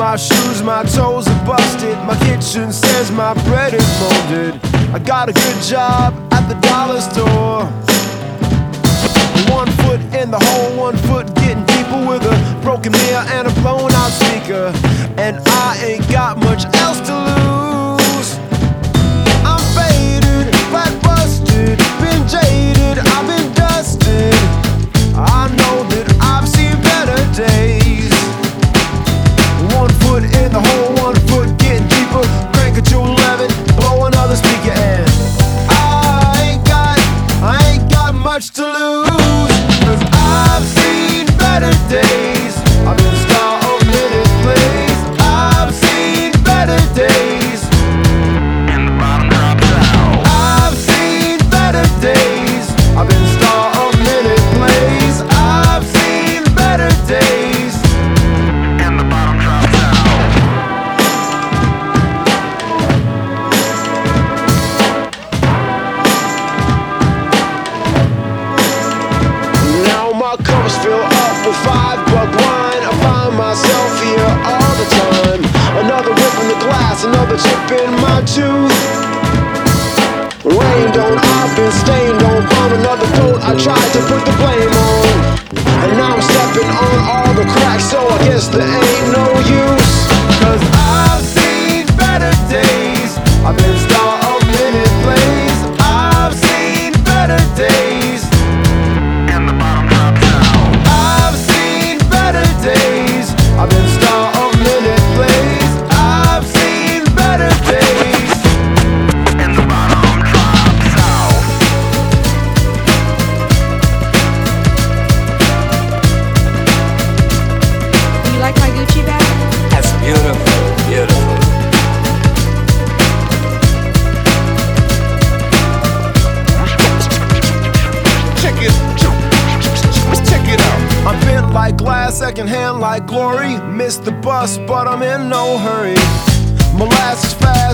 my shoes, my toes are busted. My kitchen says my bread is molded. I got a good job at the dollar store. 1 foot in the hole, 1 foot getting deeper, with a broken mirror and a blown out speaker. And I ain't got much else to lose. I'm faded, flat busted, been jaded, I've been dusted. I know that I've seen better days. 1 foot in the hole, 1 foot getting deeper, crank it to 11, blow another speaker, and I ain't got much to lose. 'Cause I've seen better days. I've been the star of minute plays. I've seen better days. And the bottom drops out. I've seen better days. I've been the star of minute plays. I've seen better days. And the bottom drops out. Now my cups fill up with $5 wine. I find myself here all the time. Another rip in the glass, another chip in my tooth. Rained on, I've been stained on, found another coat I tried to put the blame on. And now I'm stepping on all the cracks, so I guess there ain't no use. 'Cause I've seen better days. I've been star of minute plays. I've seen better days. And the bottom drops out. I've seen better days. I've been star of minute plays. I've seen better days. And the bottom drops out. You like my Gucci bag? That's beautiful, beautiful. Check it out. I'm bent like glass, secondhand like glory. Missed the bus, but I'm in no hurry. Molasses fast.